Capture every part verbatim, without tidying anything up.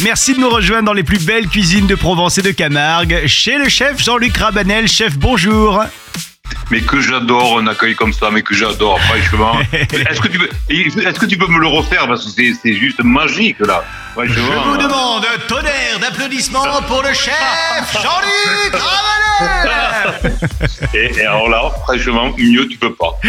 Merci de nous rejoindre dans les plus belles cuisines de Provence et de Camargue, chez le chef Jean-Luc Rabanel. Chef, bonjour. Mais que j'adore un accueil comme ça, mais que j'adore, franchement. Est-ce que tu peux, est-ce que tu peux me le refaire parce que c'est, c'est juste magique là. Je vous demande un tonnerre d'applaudissements pour le chef Jean-Luc Rabanel. Et, et alors là, franchement, mieux tu peux pas.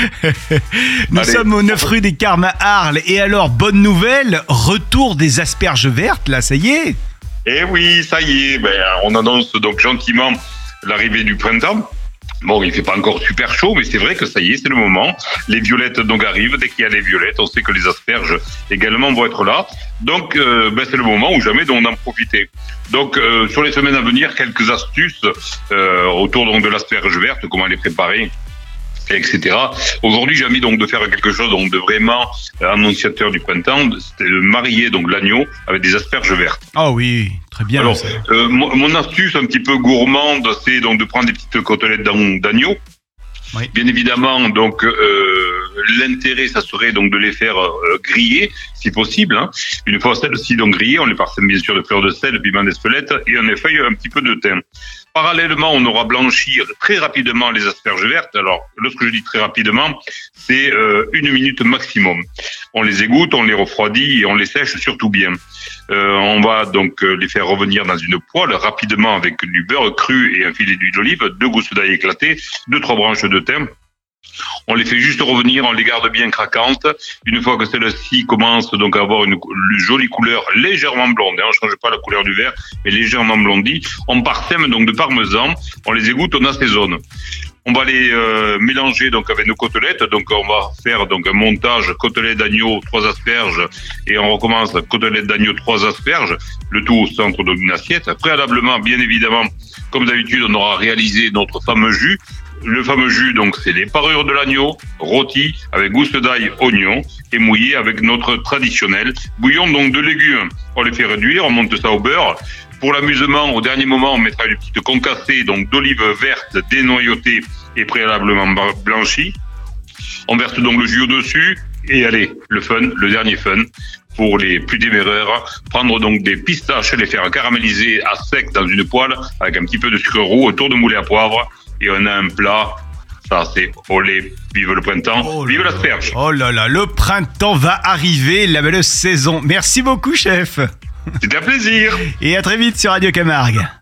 Nous Allez. sommes au neuf rue des Carmes à Arles. Et alors, bonne nouvelle, retour des asperges vertes, là, ça y est. Et oui, ça y est, ben, on annonce donc gentiment l'arrivée du printemps. Bon, il fait pas encore super chaud, mais c'est vrai que ça y est, c'est le moment. Les violettes donc arrivent. Dès qu'il y a les violettes, on sait que les asperges également vont être là. Donc, euh, ben, c'est le moment où jamais d'en en profiter. Donc, euh, sur les semaines à venir, quelques astuces euh, autour donc de l'asperge verte, comment les préparer, et cetera. Aujourd'hui, j'ai envie donc de faire quelque chose donc de vraiment annonciateur du printemps, c'était de marier donc l'agneau avec des asperges vertes. Ah oui, très bien. Alors, euh, mon, mon astuce un petit peu gourmande, c'est donc de prendre des petites côtelettes d'ag- d'agneau. Oui. Bien évidemment, donc euh, l'intérêt, ça serait donc de les faire euh, griller, si possible. Hein. Une fois celles-ci donc grillées, on les parsème bien sûr de fleurs de sel, de piment d'Espelette et on effeuille un petit peu de thym. Parallèlement, on aura blanchi très rapidement les asperges vertes. Alors, lorsque je dis très rapidement, c'est euh, une minute maximum. On les égoutte, on les refroidit et on les sèche surtout bien. Euh, on va donc les faire revenir dans une poêle rapidement avec du beurre cru et un filet d'huile d'olive, deux gousses d'ail éclatées, deux trois branches de thym. On les fait juste revenir, on les garde bien craquantes. Une fois que celle-ci commence donc à avoir une, une jolie couleur légèrement blonde, hein, on ne change pas la couleur du verre, mais légèrement blondie, on parsème donc de parmesan, on les égoutte, on assaisonne. On va les euh, mélanger donc avec nos côtelettes. Donc on va faire donc un montage côtelette d'agneau, trois asperges, et on recommence côtelette d'agneau, trois asperges, le tout au centre d'une assiette. Préalablement, bien évidemment, comme d'habitude, on aura réalisé notre fameux jus. Le fameux jus, donc, c'est les parures de l'agneau, rôti avec gousse d'ail, oignon, et mouillé avec notre traditionnel bouillon donc de légumes. On les fait réduire, on monte ça au beurre. Pour l'amusement, au dernier moment, on mettra une petite concassée donc d'olives vertes dénoyautées et préalablement blanchies. On verse donc le jus au-dessus. Et allez, le fun, le dernier fun, pour les plus téméraires, prendre donc des pistaches, les faire caraméliser à sec dans une poêle avec un petit peu de sucre roux autour de moulin à poivre. Et on a un plat, ça c'est olé, vive le printemps, oh vive l'asperge. Oh là là, le printemps va arriver, la belle saison. Merci beaucoup, chef. C'était un plaisir. Et à très vite sur Radio Camargue.